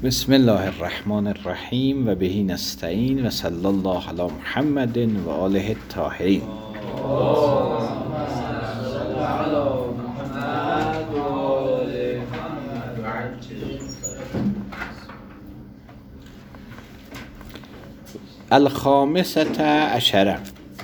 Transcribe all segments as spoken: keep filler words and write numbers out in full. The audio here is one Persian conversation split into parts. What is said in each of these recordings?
بسم الله الرحمن الرحیم و بهی نستعین و صلی الله علی محمد و آله الطاهرین. الخامسة عشرة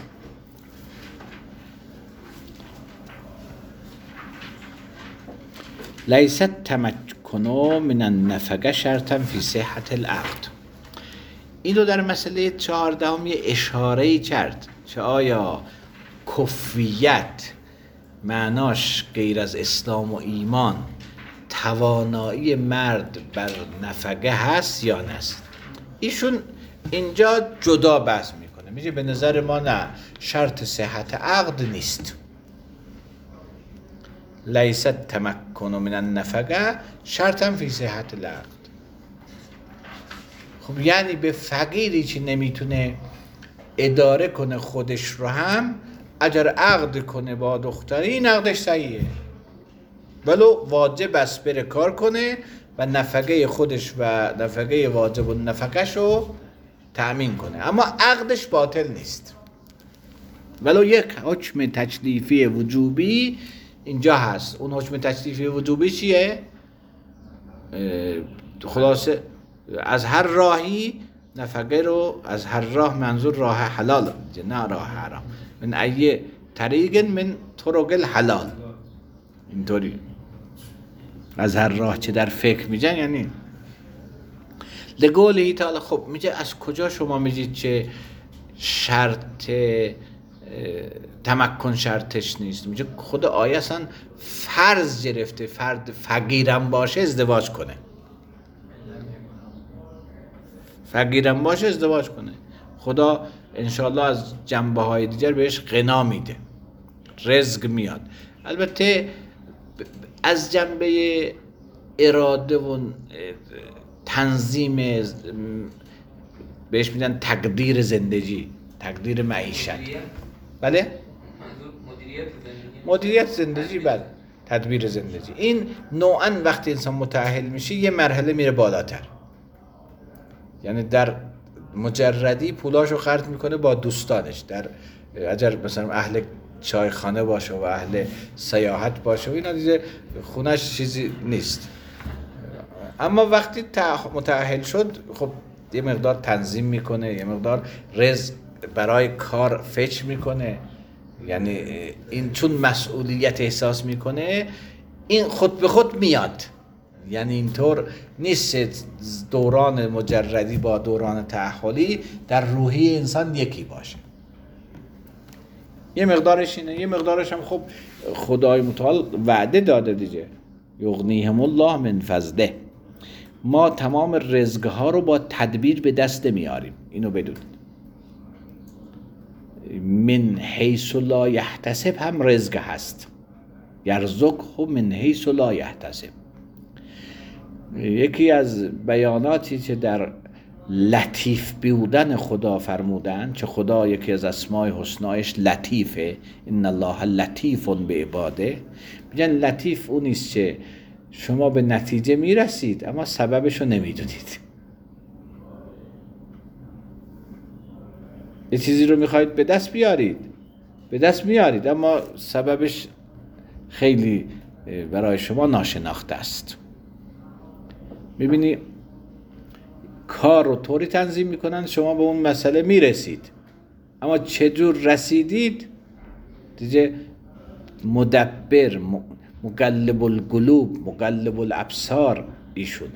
لیس التمکن من النفقه شرطا فی صحت العقد. اینو در مسئله چهاردهم یه اشاره‌ای کرد که آیا کفویت معناش غیر از اسلام و ایمان توانایی مرد بر نفقه هست یا نست. ایشون اینجا جدا بحث میکنه، میگه به نظر ما نه، شرط صحت عقد نیست. لیس التمکن من النفقه شرطا فی صحت العقد. خب یعنی به فقیری که نمیتونه اداره کنه خودش رو هم اگر عقد کنه با دختری، این عقدش صحیحه، ولو واجب است بره کار کنه و نفقه خودش و نفقه واجب و نفقهش رو تأمین کنه، اما عقدش باطل نیست. ولو یک حکم تکلیفی وجوبی اینجا هست. اون حکم تکلیفی وجوبی چیه؟ خلاصه از هر راهی نفقه رو، از هر راه منظور راه حلال، نه راه حرام، من ای طریق من طرق الحلال، اینطوری از هر راه چه در فکر میگن، یعنی لقوله تعالی. خب میگه از کجا شما میگید چه شرط تمکن شرطش نیست؟ میگه خود آیه اصلا فرض گرفته فرد فقیرم باشه ازدواج کنه، فقیرم باشه ازدواج کنه. خدا انشاءالله از جنبه های دیگر بهش غنا میده، رزق میاد. البته از جنبه اراده و تنظیم بهش میدن تقدیر زندگی، تقدیر معیشت. بله؟ مدیریت زندگی، بله، تدبیر زندگی. این نوعاً وقتی انسان متأهل میشه یه مرحله میره بالاتر، یعنی در مجردی پولاشو خرج میکنه با دوستانش، در اگر مثلا اهل چایخانه باشه و اهل سیاحت باشه و اینا دیگه خونش چیزی نیست. اما وقتی متأهل شد خب یه مقدار تنظیم میکنه، یه مقدار رزق برای کار فچ میکنه، یعنی این چون مسئولیت احساس میکنه این خود به خود میاد. یعنی اینطور نیست دوران مجردی با دوران تأهلی در روحی انسان یکی باشه. یه مقدارش اینه، یه مقدارش هم خب خدای متعال وعده داده دیگه، یغنیهم الله من فضله. ما تمام رزقها رو با تدبیر به دست میاریم، اینو بدونید. من حیث لا یحتسب هم رزق هست، یرزقه من حیث لا یحتسب. یکی از بیاناتی که در لطیف بودن خدا فرمودن، که خدا یکی از اسماء حسنایش لطیفه، ان الله لطیف بعباده. میگن لطیف اون نیست که شما به نتیجه میرسید اما سببشو نمیدونید. یه چیزی رو میخواید به دست بیارید، به دست میارید اما سببش خیلی برای شما ناشناخته است. میبینی کار رو طوری تنظیم میکنن شما به اون مسئله میرسید، اما چجور رسیدید دیگه مدبر، مقلب القلوب، مقلب الابصار ایشونه.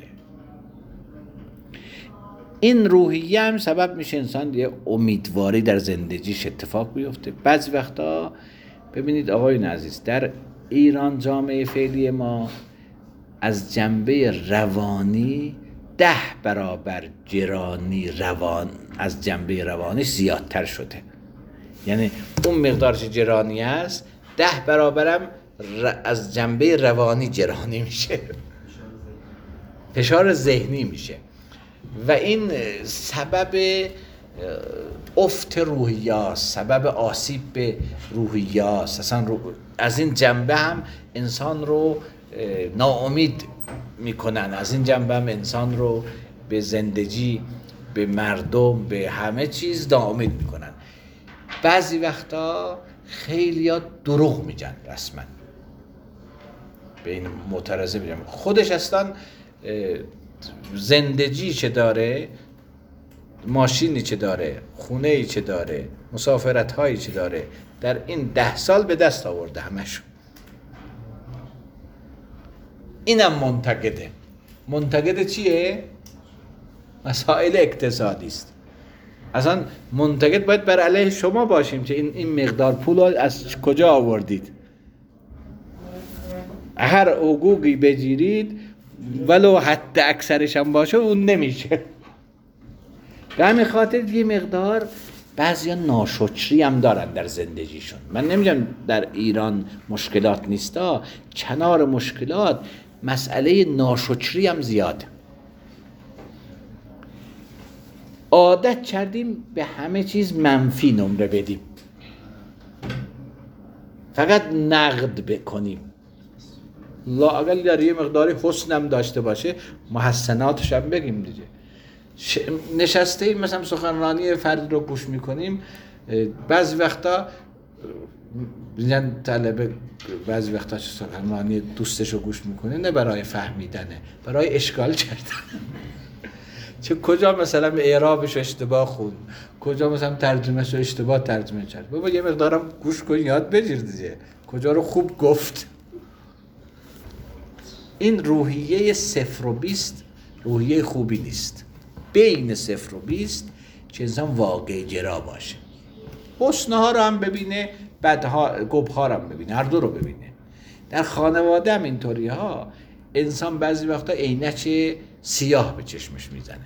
این روحیه هم سبب میشه انسان یه امیدواری در زندگیش اتفاق بیفته. بعضی وقتا ببینید آقایون عزیز، در ایران جامعه فعلی ما از جنبه روانی ده برابر گرانی روان از جنبه روانی زیادتر شده. یعنی اون مقدارش گرانی است ده برابرم از جنبه روانی گرانی میشه، فشار ذهنی میشه و این سبب افت روحیاست، سبب آسیب به روحیاست. اصلا رو از این جنبه هم انسان رو ناامید میکنن. از این جنبه هم انسان رو به زندگی، به مردم، به همه چیز ناامید میکنن. بعضی وقتا خیلی ها دروغ میگن رسما به این معترضه میگم خودش اصلا زندگی چه داره، ماشینی چه داره، خونه‌ای چه داره، مسافرت هایی چه داره، در این ده سال به دست آورده همشون. اینم منتقده. منتقده چیه؟ مسائل اقتصادی است. اصلا منتقد باید بر علیه شما باشیم که این این مقدار پول از کجا آوردید. هر حقوقی بگیرید ولو حتی اکثرش هم باشه اون نمیشه. به همین خاطر یه مقدار بعضیا ناشکری هم دارن در زندگیشون. من نمیگم در ایران مشکلات نیستا، کنار مشکلات مسئله ناشکری هم زیاده. عادت کردیم به همه چیز منفی نمره بدیم، فقط نقد بکنیم. لااقل در یه مقداری حسنم داشته باشه محسناتش هم بگیم دیگه. ش... نشسته ایم مثلا سخنرانی فرد رو گوش میکنیم، بعضی وقتا میگن طلبه بعضی وقتا سخنرانی دوستش رو گوش میکنه نه برای فهمیدنه، برای اشکال کردن. چه کجا مثلا اعرابش اشتباه خوند، کجا مثلا ترجمهش رو اشتباه ترجمه کرد. بابا یه مقدارم گوش کن یاد بگیر دیگه، کجا رو خوب گفت. این روحیه صفر و بیست روحیه خوبی نیست. بین صفر و بیست که انسان واقع گرا باشه، حسنها رو هم ببینه، بدها گبها رو هم ببینه، هر دو رو ببینه. در خانواده هم اینطوری ها. انسان بعضی وقتا عینک سیاه به چشمش میزنه،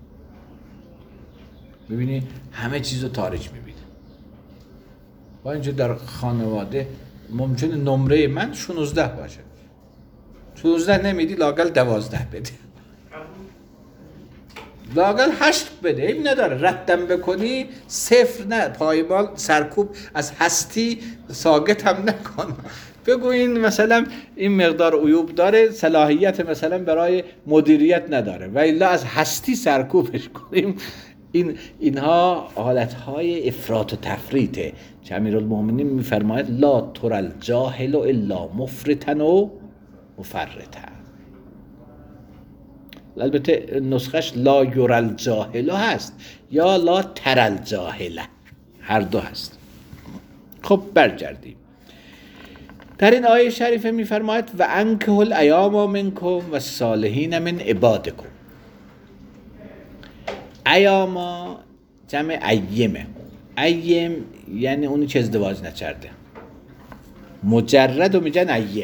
ببینی همه چیز رو تاریک میبینه. با اینجا در خانواده ممکنه نمره من شانزده باشه، شانزده نمیدی لااقل دوازده بده، لااقل هشت بده، این نداره. ردم بکنی صفر نه، پایمال سرکوب از هستی ساقط هم نکن. بگو این مثلا این مقدار عیوب داره، صلاحیت مثلا برای مدیریت نداره و الا از هستی سرکوبش کنیم. این اینها حالتهای افراط و تفریطه که امیرالمومنین میفرماید لا تر الجاهل الا مفرطا و مفرطا. البته نسخش لا یرى الجاهل هست یا لا تر الجاهل، هر دو هست. خب برگردیم. در این آیه شریفه میفرماید و انکحوا الایام منکم و الصالحین من عبادکم. ایاما جمع ایمه. ایم یعنی اونی که ازدواج نکرده، مجرد رو میگن ایم.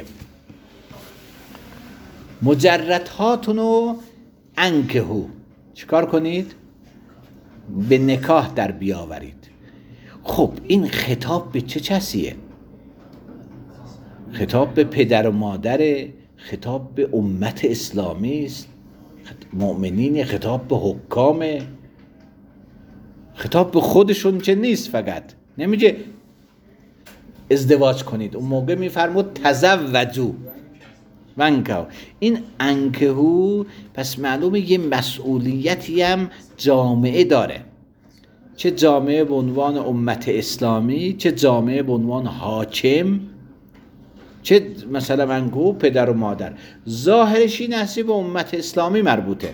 مجردهاتونو انکحوا چیکار کنید؟ به نکاح در بیاورید. خب این خطاب به چه کسیه؟ خطاب به پدر و مادر، خطاب به امت اسلامی است، مؤمنین، خطاب به حکام، خطاب به خودشون که نیست. فقط نمیگه ازدواج کنید، اون موقع میفرمود تزوجوا وانکحوا. این انکحوا پس معلومه یه مسئولیتی هم جامعه داره، چه جامعه به عنوان امت اسلامی، چه جامعه به عنوان حاکم، چه مثلا منگو پدر و مادر. ظاهرش این هستی به امت اسلامی مربوطه،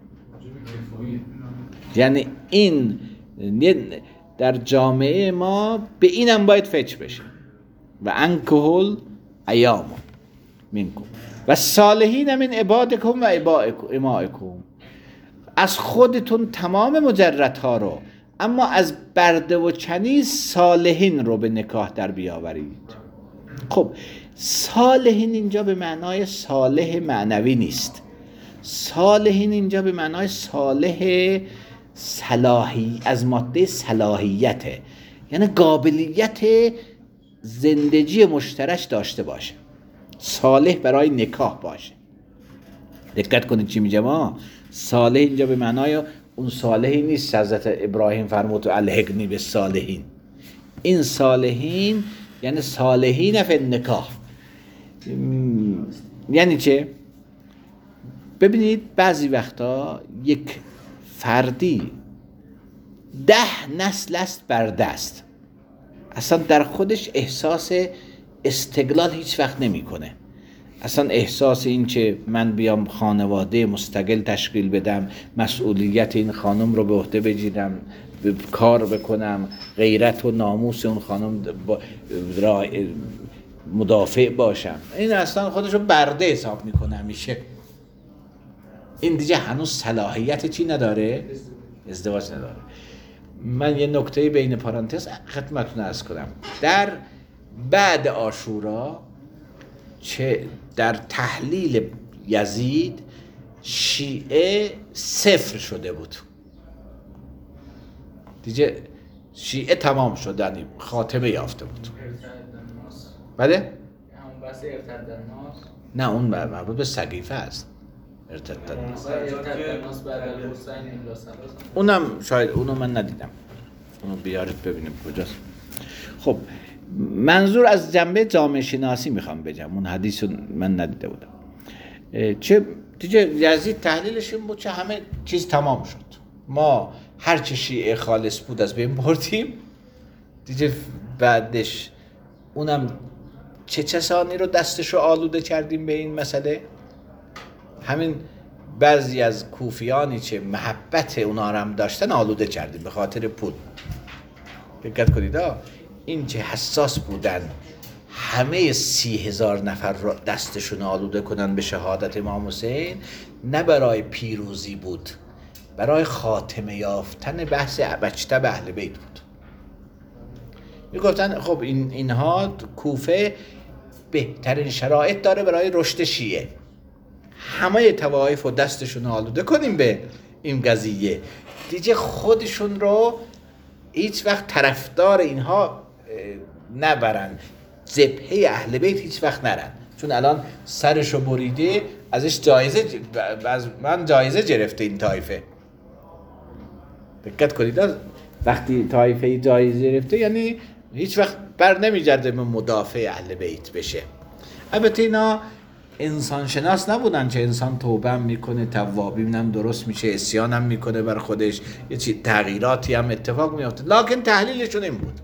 یعنی این در جامعه ما به اینم باید فکر بشه. و انکحوا الایام منکم و الصالحین من عبادکم و امائکم. از خودتون تمام مجردها رو، اما از برده و کنیز صالحین رو به نکاح در بیاورید. خب صالحین اینجا به معنای صالح معنوی نیست. صالحین اینجا به معنای صالح صلاحی، از ماده صلاحیته، یعنی قابلیت زندگی مشترک داشته باشه، صالح برای نکاح باشه. دقت کنید چی میگم ها. صالح اینجا به معنای اون صالحی نیست حضرت ابراهیم فرمود الحقنی به صالحین. این صالحین یعنی صالحین فی النکاح. یعنی چه؟ ببینید بعضی وقتا یک فردی ده نسل است بر دست، اصلا در خودش احساس استقلال هیچ وقت نمی کنه. اصلا احساس این که من بیام خانواده مستقل تشکیل بدم، مسئولیت این خانم رو به عهده بگیرم، کار بکنم، غیرت و ناموس اون خانم را مدافع باشم، این اصلا خودش رو برده حساب میکنه همیشه. این دیگه هنوز صلاحیت چی نداره؟ ازدواج نداره. من یه نکته بین پارانتز خدمتتون عرض کنم. در بعد عاشورا چه در تحلیل یزید شیعه صفر شده بود، دیگه شیعه تمام شدنی خاتمه یافته بود. بله؟ همون بحث ارتد الناس؟ نه اون مربوط به سقیفه است. ارتد الناس اونم شاید اونو من ندیدم، اونو بیارید ببینیم کجاست. خب منظور از جنبه جامعه شناسی میخوام بگم، اون حدیث رو من ندیده بودم. چه دیگه یزید تحلیلش این بود چه همه چیز تمام شد، ما هر چه شیعه خالص بود از بین بردیم دیگه، بعدش اونم چه کسانی رو دستشو آلوده کردیم به این مسئله. همین بعضی از کوفیانی که محبت اونا رو هم داشتن آلوده کردیم به خاطر پول. دقت کنید این که حساس بودن همه سی هزار نفر رو دستشون آلوده کنن به شهادت امام حسین، نه برای پیروزی بود، برای خاتمه یافتن بحث مجتمع اهل بیت بود. میگفتن خب این اینها کوفه بهترین شرایط داره برای رشد شیعه، همه طوایف رو دستشون آلوده کنیم به این قضیه، دیگه خودشون رو هیچ وقت طرفدار اینها نبرن، جبهه اهل بیت هیچ وقت نرن، چون الان سرشو بریده ازش جایزه، از من جایزه گرفته این طایفه. دقت کنید وقتی طایفه جایزه گرفته یعنی هیچ وقت بر نمیگرده به مدافع اهل بیت بشه. البته اینا انسان شناس نبودن که انسان توبه هم میکنه، توابی هم درست میشه، عصیان هم میکنه بر خودش، یه چیز تغییراتی هم اتفاق میفته، لکن تحلیلشون این بود.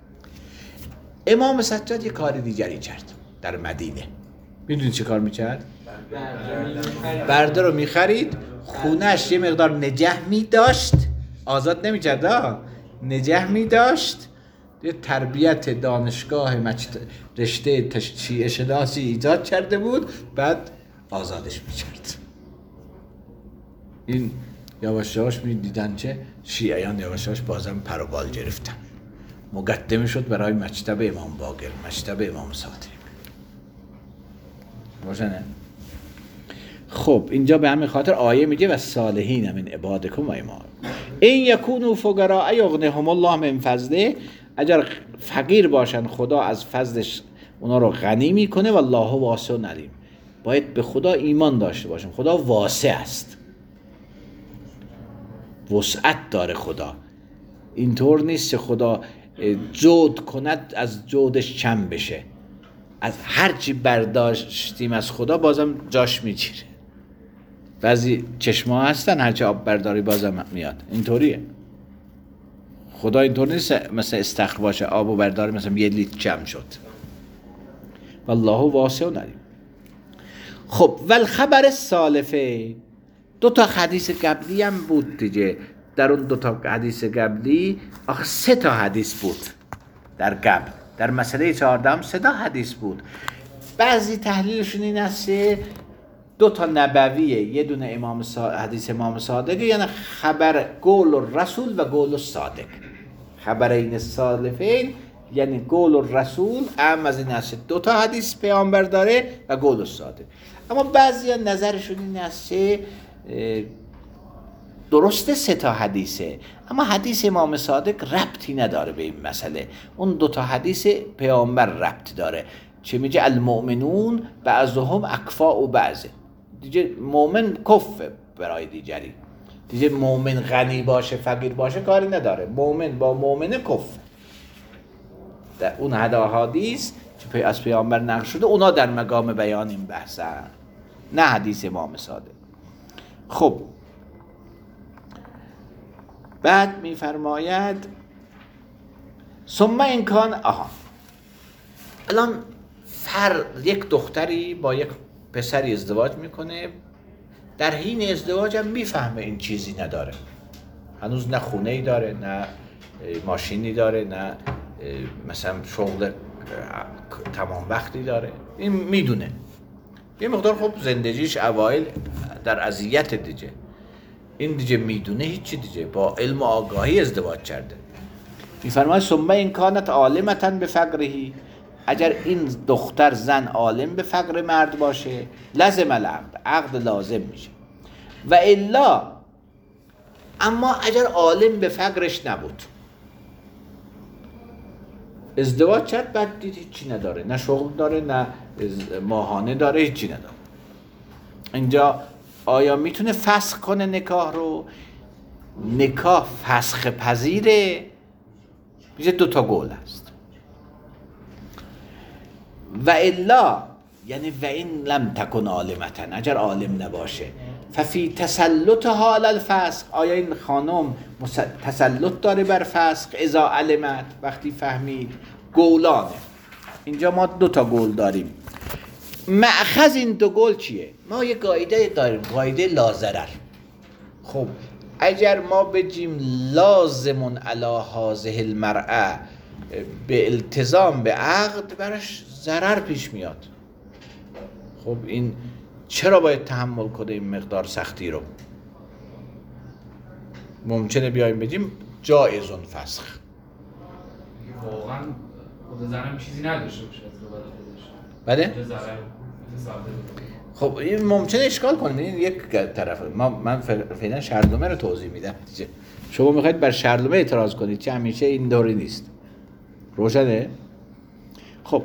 امام سجاد یه کار دیگری کرد در مدینه. میدونید چه کار میکرد؟ برده رو میخرید، خونهش یه مقدار نگه میداشت، آزاد نمیکرد، نگه میداشت، یه تربیت دانشگاه رشته شیعه شناسی ایجاد کرده بود، بعد آزادش میکرد. این یواش یواش میدیدن که شیعیان یواش یواش بازم پر و بال گرفتن، مقدمه شد برای مکتب امام باقر، مکتب امام صادق. روشنه؟ خب اینجا به همین خاطر آیه میگه و صالحین من عبادکم و ایمان این یکونوا فقراء یغنیهم الله من فضله، اگر فقیر باشن خدا از فضلش اونا رو غنی میکنه، والله واسع علیم. باید به خدا ایمان داشته باشیم، خدا واسع است، وسعت داره خدا، اینطور نیست که خدا جود کند از جودش کم بشه، از هر چی برداشتیم از خدا بازم جاش میگیره. بعضی چشما هستن هر چی آب برداری بازم میاد، اینطوریه. خدا اینطور نیست مثل استخر باشه آب و برداری مثلا یه لیتر کم شد. والله واسع علیم. خب والخبر سالفه، دو تا حدیث قبلی هم بود دیگه. در اون دو تا حدیث قبلی آخه سه تا حدیث بود در قبل، در مسئله چهاردهم سه تا حدیث بود. بعضی تحلیلشون این است دو تا نبویه، یه دونه امام صادق، حدیث امام صادق، یعنی خبر قول الرسول و قول الصادق. خبر این سالفین یعنی قول الرسول اهم از این است دو تا حدیث پیامبر داره و قول الصادق. اما بعضی نظرشون این است درسته سه تا حدیثه، اما حدیث امام صادق ربطی نداره به این مسئله، اون دو تا حدیث پیامبر ربط داره. چه میگه المؤمنون بعضهم اکفاء بعض، دیگه مؤمن کفه برای دیگری، دیگه مؤمن غنی باشه فقیر باشه کاری نداره، مؤمن با مؤمن کفه. در اون حدیث که از پیامبر نقل شده اونا در مقام بیان این بحثن، نه حدیث امام صادق. خب بعد میفرماید ثم این کان آها الان فر یک دختری با یک پسری ازدواج میکنه، در حین ازدواج هم میفهمه این چیزی نداره، هنوز نه خونه ای داره، نه ماشینی داره، نه مثلا شغل تمام وقتی داره، این میدونه یه مقدار خب زندگیش اوایل در اذیت دیگه، این دیگه میدونه هیچی دیگه، با علم و آگاهی ازدواج کرده. میفرماید ثم این کانت عالمة بفقره، اگر این دختر زن عالم به فقر مرد باشه لازم العقد، عقد لازم میشه. و الا اما اگر عالم به فقرش نبود، ازدواج کرد بعد دید هیچی نداره، نه شغل داره، نه ماهانه داره، هیچی نداره، اینجا آیا میتونه فسخ کنه نکاح رو؟ نکاح فسخ پذیره؟ میشه دو تا قول هست. و الا یعنی و این لم تکن عالمتن، اگر عالم نباشه، ففی تسلط حال الفسخ، آیا این خانم تسلط داره بر فسخ اذا علمت، وقتی فهمید؟ قولانه، اینجا ما دو تا قول داریم. مأخذ این دو قول چیه؟ ما یه قاعده داریم، قاعده لازرر. خب اگر ما بگیم لازمون علی هذه المرأة به التزام به عقد، براش ضرر پیش میاد. خب این چرا باید تحمل کنه این مقدار سختی رو؟ ممکنه بیایم بگیم جایزون فسخ، واقعا خود زنم چیزی نداشته باشه از رو بده؟ خودش، بده؟ خب این ممکنه اشکال کنه. این یک طرف ما من فعلا شرطنامه رو توضیح میدم. شما میخواید بر شرطنامه اعتراض کنید که همیشه این دوری نیست. روشنه؟ خب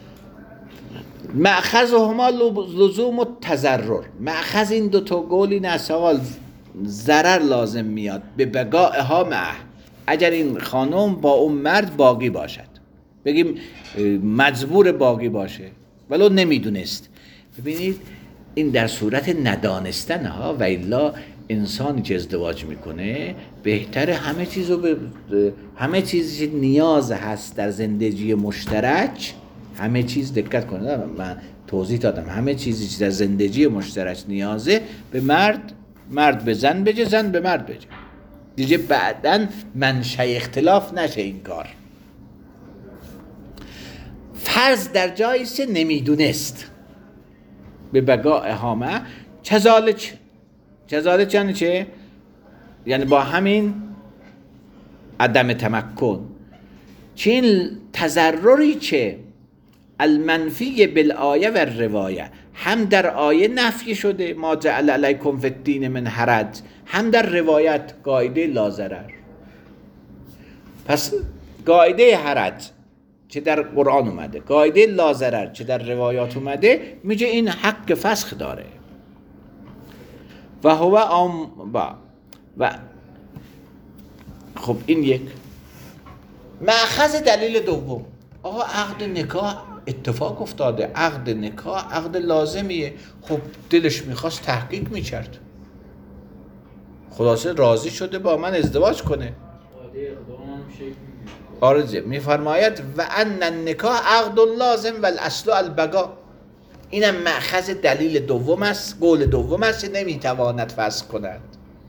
مأخذهما لزوم و تضرر، مأخذ این دو تا قول این اسوال ضرر لازم میاد به بقائها معه، اگر این خانم با اون مرد باقی باشد، بگیم مجبور باقی باشه ولو نمیدونست. ببینید این در صورت ندانستن ها، و الا انسانی که ازدواج میکنه بهتره همه چیزو به همه چیزی که نیاز هست در زندگی مشترک، همه چیز دقت کنید من توضیح دادم، همه چیزی که در زندگی مشترک نیازه به مرد، مرد به زن بجه، زن به مرد بجه، دیگه بعداً منشأ اختلاف نشه این کار. فرض در جایی سه نمیدونست به بقاء هامه چزالچ، چزالچ یعنی چه؟ یعنی با همین عدم تمکن، چین تضرری چه؟ المنفی بالآیه و روایه، هم در آیه نفی شده ما جعل علیکم فی الدین من حرج، هم در روایت قاعده لازرر. پس قاعده حرج چه در قرآن اومده، قاعده لازرر چه در روایات اومده، میگه این حق فسخ داره. و هو ام با و خب این یک مأخذ دلیل دوم. آقا عقد نکاح اتفاق افتاده، عقد نکاح عقد لازمیه، خب دلش میخواست تحقیق میکرد، خلاصه راضی شده با من ازدواج کنه. آرزه میفرماید و ان النکاح عقد لازم و الاصل البقاء، اینم مأخذ دلیل دوم است، قول دوم است، نمیتواند فسخ کند.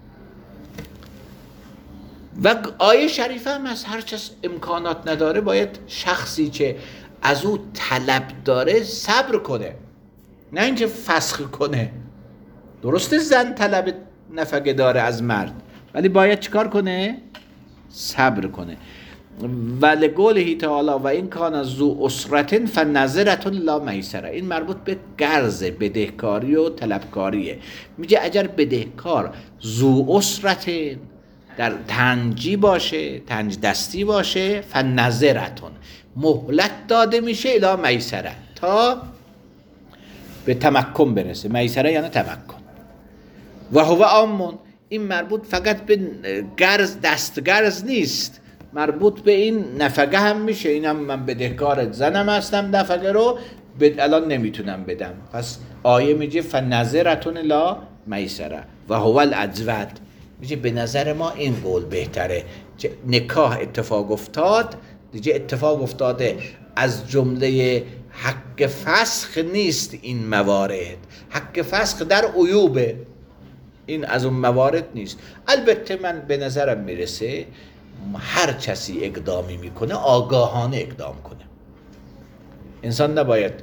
و آیه شریفه هم از هر چیز امکانات نداره باید شخصی که از او طلب داره صبر کنه، نه اینکه فسخ کنه. درسته زن طلب نفقه داره از مرد، ولی باید چیکار کنه؟ صبر کنه. و لقوله تعالی و این کان ذو اسرة فنظرة لا میسره، این مربوط به قرض، بدهکاری و طلبکاریه. میگه اگر بدهکار ذو اسرة در تنجی باشه، تنج دستی باشه، فنظرة مهلت داده میشه الی میسره تا به تمکن برسه. میسره یعنی تمکن. و هو عام، این مربوط فقط به قرض، دست قرض نیست، مربوط به این نفقه هم میشه. اینم من بدهکار زنم هستم، نفقه رو بد... الان نمیتونم بدم، پس آیه میگه فنظرة الی میسره و هو الاجود. میگه به نظر ما این قول بهتره. نکاح اتفاق افتاد، دیگه اتفاق افتاده، از جمله حق فسخ نیست این موارد. حق فسخ در عیوبه، این از اون موارد نیست. البته من به نظرم میرسه هر کسی اقدامی میکنه آگاهانه اقدام کنه. انسان نباید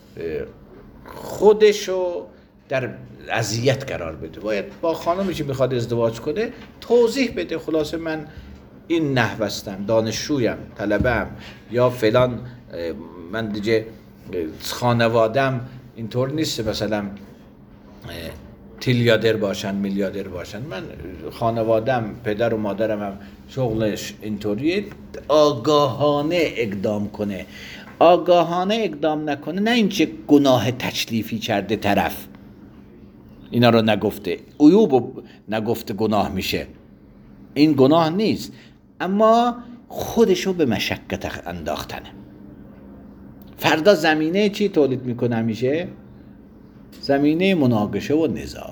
خودشو در اذیت قرار بده. باید با خانمی که میخواد ازدواج کنه توضیح بده، خلاصه من این نحو هستم، دانشجویم، طلبه‌ام، یا فلان، من دیگه خانوادم اینطور نیست مثلا تریلیاردر باشن، میلیاردر باشن، من خانوادم، پدر و مادرم هم شغلش اینطوریه. آگاهانه اقدام کنه. آگاهانه اقدام نکنه، نه این چه گناه تکلیفی کرده طرف، اینا رو نگفته، عیوب نگفته گناه میشه، این گناه نیست، اما خودشو به مشقت انداختنه. فردا زمینه چی تولید میکنه؟ میشه زمینه مناقشه و نزاع.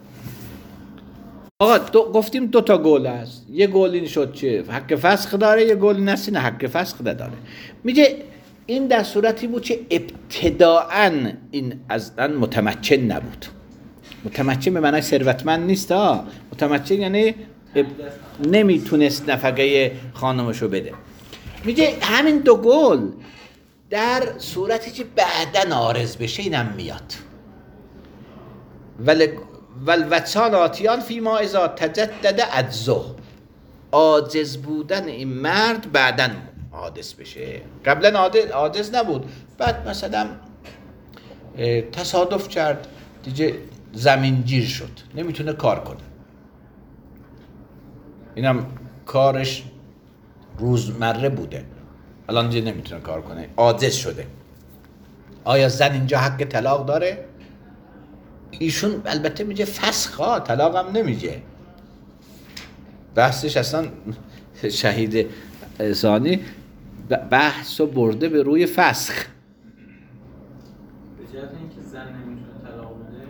آقا دو گفتیم دو تا گول هست. یه گول این شد چه حق فسخ داره، یه گول این است نه حق فسخ نداره. میگه این در صورتی بود که ابتداعاً این از آن متمکن نبود. متمکن به معنی ثروتمند نیست ها. متمکن یعنی نمیتونست نفقه خانمشو بده. میگه همین دو گول در صورتی که بعداً عارض بشه اینم میاد. ول ولوتسان آتیان فی ما اذا تجدد عجزه. عاجز بودن این مرد بعداً حادث بشه، قبلا عاجز نبود، بعد مثلا تصادف کرد دیگه زمین گیر شد، نمیتونه کار کنه، اینم کارش روزمره بوده، الان دیگه نمیتونه کار کنه، عاجز شده. آیا زن اینجا حق طلاق داره؟ ایشون البته میگه فسخ ها، طلاق هم نمیگه. بحثش اصلا شهید ثانی بحث و برده به روی فسخ. به جهت اینکه زن نمیتونه طلاق بده؟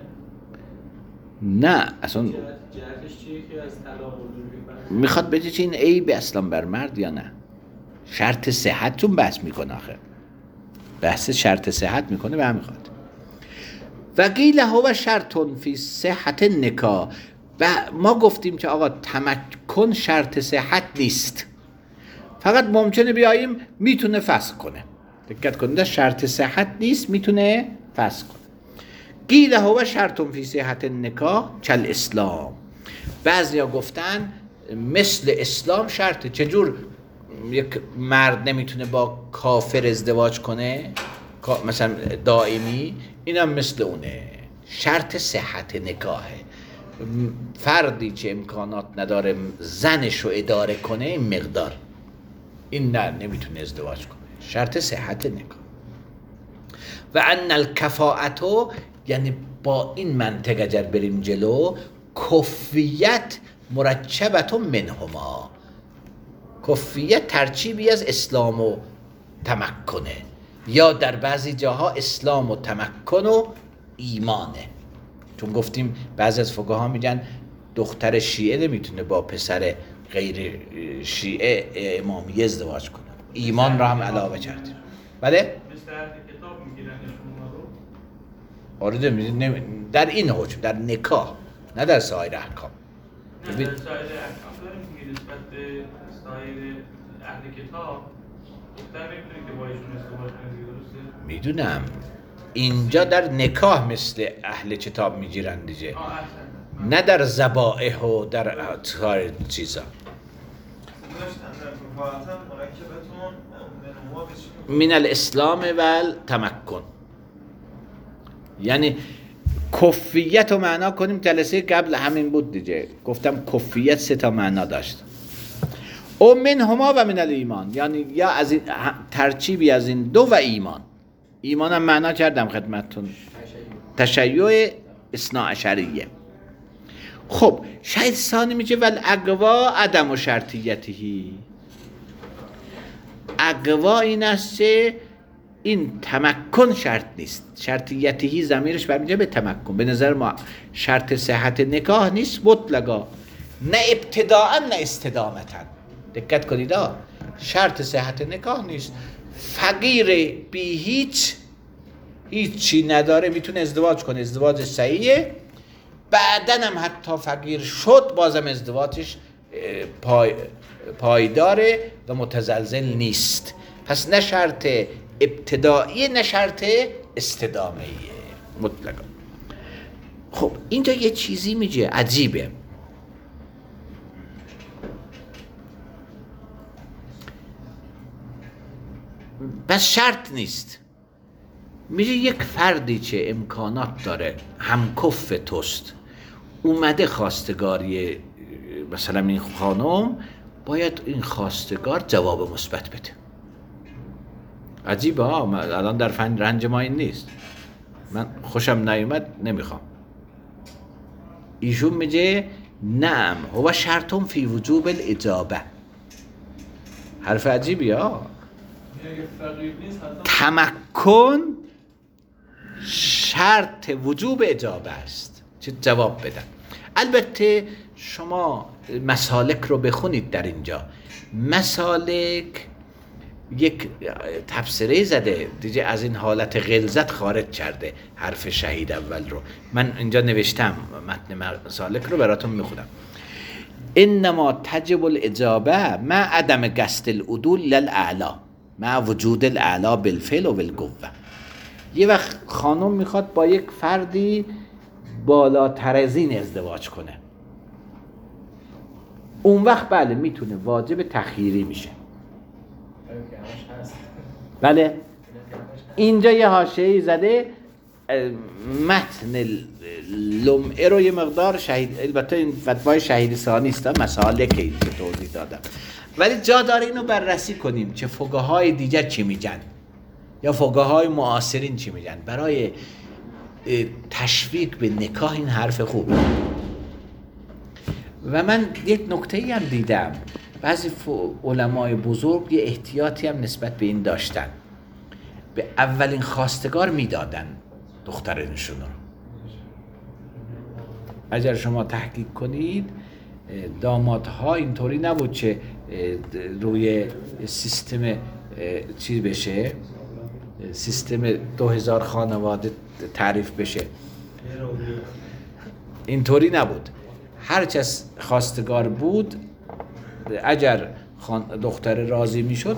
نه اصلا جهتش چیه که از طلاق بده؟ میخواد بگه که این عیب اصلا بر مرد یا نه؟ شرط صحت چون بحث میکنه، آخه بحث شرط صحت میکنه به همین خاطر. و قیل هو شرط فی صحت نکاح. و ما گفتیم که آقا تمکن شرط صحت نیست، فقط ممکنه بیاییم میتونه فسخ کنه. دقت کنید، شرط صحت نیست، میتونه فسخ کنه. قیل هو شرط فی صحت نکاح کل اسلام. بعضیا گفتن مثل اسلام شرطه. چجور یک مرد نمیتونه با کافر ازدواج کنه مثلا دائمی؟ اینم مثل اونه، شرط صحت نکاحه. فردی که امکانات نداره زنش رو اداره کنه این مقدار، این نه نمیتونه ازدواج کنه، شرط صحت نکاح. و ان الکفاءتو، یعنی با این منطق اگر بریم جلو، کفیت مرکبت منهما. کفیت ترکیبی از اسلام و تمکنه، یا در بعضی جاها اسلام و تمکن و ایمانه. چون گفتیم بعضی از فقها میگن دختر شیعه نمیتونه با پسر غیر شیعه امامی ازدواج کنه، ایمان را هم علاوه کردیم. بله؟ مثل اهل کتاب میگیرنشون ما رو؟ در این حکم، در نکاح، نه در سایر احکام. نه در سایر احکام داریم که نسبت به سایر اهل کتاب دختر نمیتونه که با ایشون ازدواج کنه، درسته؟ میدونم اینجا در نکاح مثل اهل کتاب میگیرن دیگه، نه در ذبائح و در سایر چیزا. من الاسلام و التمکن، یعنی کفیت رو معنا کنیم. جلسه قبل همین بود دیگه، گفتم کفیت سه تا معنا داشت. او من هما و من الایمان، یعنی یا از این ترکیبی از این دو و ایمان. ایمان هم معنا کردم خدمتتون، تشیع اثنا عشریه. خب شاید ثانی میگه ول اقوا عدم و شرطیتی. اقوا این است که این تمکن شرط نیست. شرطیتهی ضمیرش برمیگرده به تمکن. به نظر ما شرط صحت نکاح نیست مطلقا، نه ابتداء نه استدامتا. دقت کنید ها، شرط صحت نکاح نیست. فقیر بی هیچ هیچی نداره میتونه ازدواج کنه، ازدواجش صحیحه، بعدن هم حتی فقیر شد بازم ازدواجش پای پایداره و متزلزل نیست. پس نه شرط ابتدایی نه شرط استدامه‌ایه مطلقا. خب اینجا یه چیزی میگه عجیبه. بس شرط نیست. میگه یک فردی که امکانات داره همکف توست اومده خواستگاری مثلا این خانم، باید این خواستگار جواب مثبت بده. عجیبه ها، الان در فن رنج ما این نیست. من خوشم نیومد نمیخوام. ایشون میگه نعم هو شرطم فی وجوب الاجابه. حرف عجیبی ها. تمکن شرط وجوب اجابه است چه جواب بدن. البته شما مسالک رو بخونید. در اینجا مسالک یک تفسیره زده دیگه، از این حالت غلظت خارج کرده حرف شهید اول رو. من اینجا نوشتم متن مسالک رو براتون میخونم. انما تجب الاجابه مع عدم قصد العدول للاعلا مع وجود الاعلا بالفعل و بالقوه. یه وقت خانم میخواد با یک فردی بالاتر از این ازدواج کنه، اون وقت بله میتونه واجب تخییری میشه. بله اینجا یه حاشیه‌ای زده، متن لمعه رو یه مقدار شهید، البته این فتوای شهید ثانی است، مسالک این که توضیح دادم، ولی جا داره اینو بررسی کنیم چه فقهای دیگر چی میگن یا فقهای معاصرین چی میگن. برای تشویق به نکاح این حرف خوبه. و من یک نکته‌ای هم دیدم، بعضی علمای بزرگ یه احتیاطی هم نسبت به این داشتن، به اولین خواستگار میدادن دخترشون رو. اگر شما تحقیق کنید دامادها اینطوری نبود که روی سیستم چی بشه، سیستم دو هزار خانواده تعریف بشه، اینطوری نبود. هر کس خواستگار بود اگر دختر راضی میشد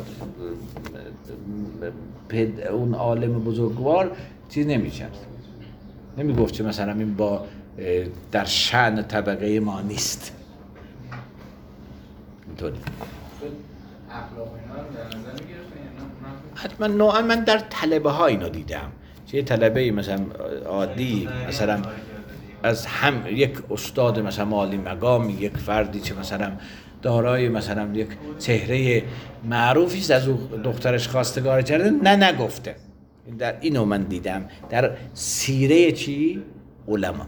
اون عالم بزرگوار چیز نمی‌کرد، نمیگفت که مثلا این با در شأن طبقه ما نیست. اینطوری حتما نوعا من در طلبه ها اینو دیدم، چه طلبه مثلا عادی مثلا از هم یک استاد مثلا عالی مقامی، یک فردی که مثلا دارای مثلا یک چهره معروفی است از او دخترش خواستگار کرده، نه نگفته. در اینو من دیدم در سیره چی علما.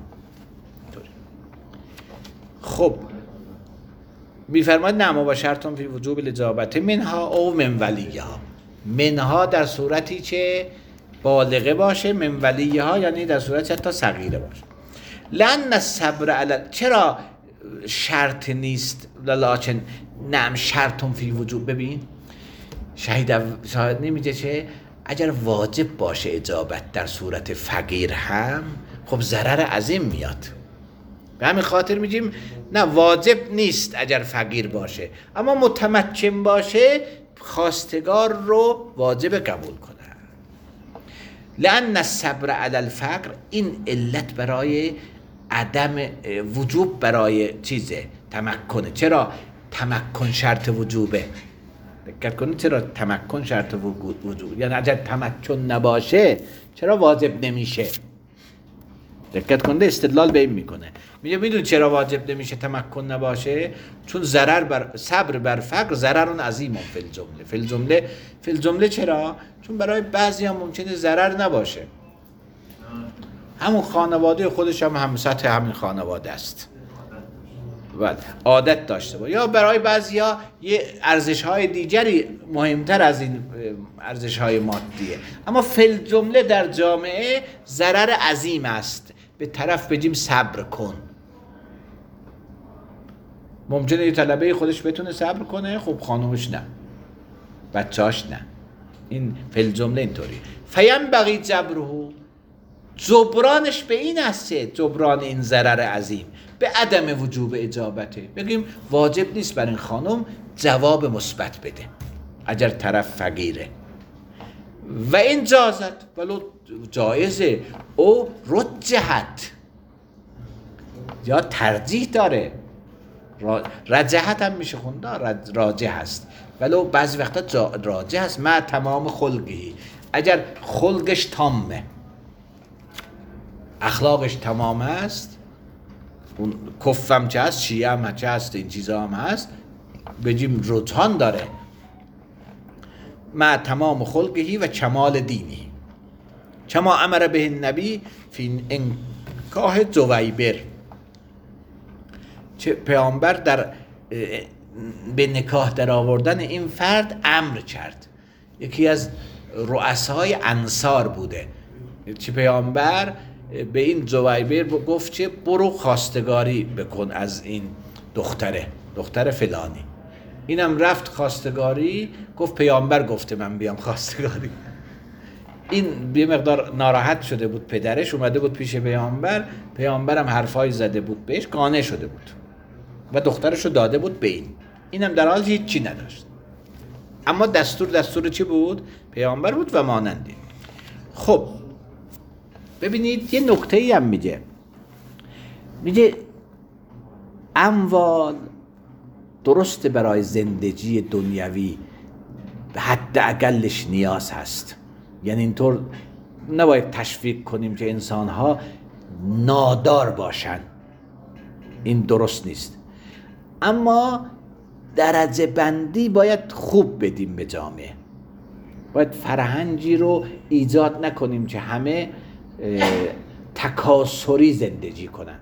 خب میفرماید نما با شرطم فی وجوب الاجابت منها او من ولیها. منها در صورتی که بالغه باشه، من ولیها یعنی در صورتی حتی صغیره باشه. لأن الصبر علی، چرا شرط نیست لکن نعم شرطم فی وجوب. ببین شهید شاهد نمیگه چه اگر واجب باشه اجابت در صورت فقیر هم خب ضرر عظیم میاد. به همین خاطر میگیم نه واجب نیست اگر فقیر باشه، اما متمکن باشه خواستگار رو واجب قبول کنه. لأن الصبر علی الفقر، این علت برای عدم وجوب برای چیزه تمکنه. چرا تمکن شرط وجوبه؟ دقت کنید چرا تمکن شرط وجوب، یعنی اگر تمکن نباشه چرا واجب نمیشه. دقت کنید استدلال به این میکنه، میگه میدون چرا واجب نمیشه تمکن نباشه؟ چون ضرر بر صبر بر فقر ضرر عظیم فی الجمله. فی الجمله فی الجمله چرا؟ چون برای بعضی هم ممکنه ضرر نباشه، همون خانواده خودش هم هم سطح همین خانواده است بله عادت داشته باشه، یا برای بعضیا یه ارزش‌های دیگری مهمتر از این ارزش‌های مادیه. اما فی جمله در جامعه ضرر عظیم است. به طرف بگیم صبر کن. ممکنه یه طلبه خودش بتونه صبر کنه، خب خانومش نه، بچه‌اش نه. این فی جمله اینطوری. فیم بقی جبره، جبرانش به این است، جبران این ضرر عظیم به عدم وجوب اجابته. بگیم واجب نیست بر این خانم جواب مثبت بده اگر طرف فقیره. و این جازت، ولو جایزه، او رجحت یا ترجیح داره، رجحت هم میشه خونده، راجح هست، ولو بعضی وقتا راجح هست. ما تمام خلقی، اگر خلقش تامه، اخلاقش تمام است، اون کفم چه هست، شیعه هم چه هست، این چیزا هم هست، بگیم رجحان داره، مع تمام خلقهی و کمال دینی، کما امر به النبی فی انکاح جویبر، چه پیامبر در به نکاح در آوردن این فرد امر کرد. یکی از رؤسای انصار بوده، چه پیامبر به این جویبر گفت که برو خواستگاری بکن از این دختره، دختر فلانی. اینم رفت خواستگاری، گفت پیامبر گفته من بیام خواستگاری. این به مقدار ناراحت شده بود، پدرش اومده بود پیش پیامبر، پیامبرم حرفای زده بود بهش، قانع شده بود و دخترشو داده بود به این. اینم در حال هیچ چی نداشت، اما دستور دستور چی بود؟ پیامبر بود و مانندی. خب ببینید یه نکته‌ای هم میگه، میگه اموال درست برای زندگی دنیوی به حد اقلش نیاز هست، یعنی اینطور نباید تشویق کنیم که انسان‌ها نادار باشن، این درست نیست. اما درجه بندی باید خوب بدیم به جامعه، باید فرهنگی رو ایجاد نکنیم که همه تکاسری زندگی کنن.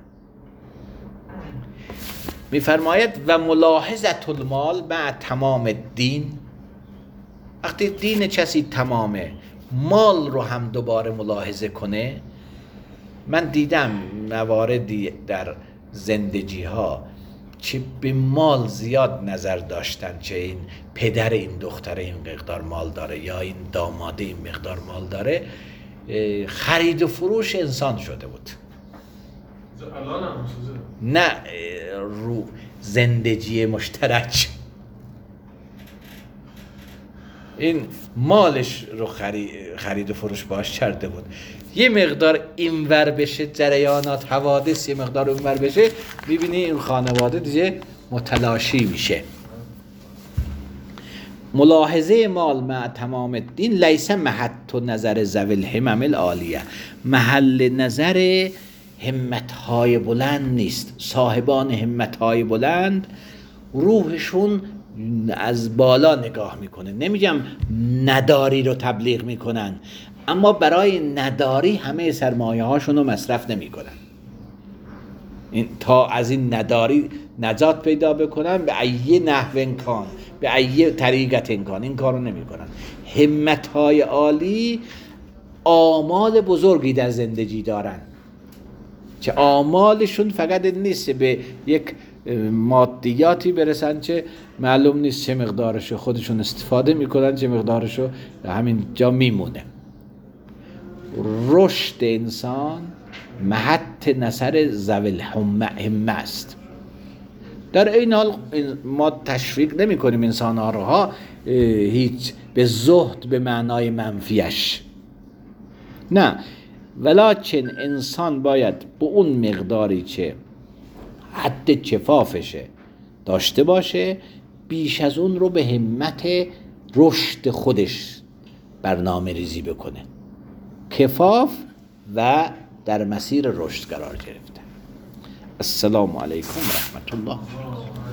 میفرماید و ملاحظت المال مع تمام الدین، وقتی دین کسی تمامه مال رو هم دوباره ملاحظه کنه. من دیدم مواردی در زندگی ها که به مال زیاد نظر داشتن، چه این پدر این دختر این مقدار مال داره یا این داماده این مقدار مال داره، خرید و فروش انسان شده بود. الان هم نه رو زندگی مشترک، این مالش رو خرید و فروش باش کرده بود. یه مقدار اینور بشه جریانات حوادث، یه مقدار اونور بشه، میبینی این خانواده دیگه متلاشی میشه. ملاحظه مال مع تمام الدین لیس محط نظر ذوی الهمم العالیه، محل نظر همتهای بلند نیست. صاحبان همتهای بلند روحشون از بالا نگاه میکنه. نمیگم نداری رو تبلیغ میکنن، اما برای نداری همه سرمایه هاشون رو مصرف نمیکنن. این تا از این نداری نجات پیدا بکنن به ایه نحو امکان، به ایه طریقت امکان، این کارو نمیکنن. همتهای عالی آمال بزرگی در زندگی دارن که آمالشون فقط نیست به یک مادیاتی برسن که معلوم نیست چه مقدارشو خودشون استفاده میکنن، چه مقدارشو همین جا میمونه. رشد انسان محط نظر ذوی الهمه است. در این حال ما تشویق نمی کنیم انسان ها رو هیچ به زهد به معنای منفیش، نه، ولکن انسان باید به اون مقداری که حد کفافشه داشته باشه، بیش از اون رو به همت رشد خودش برنامه ریزی بکنه. کفاف و در مسیر رشد قرار گرفته. السلام علیکم و رحمت الله.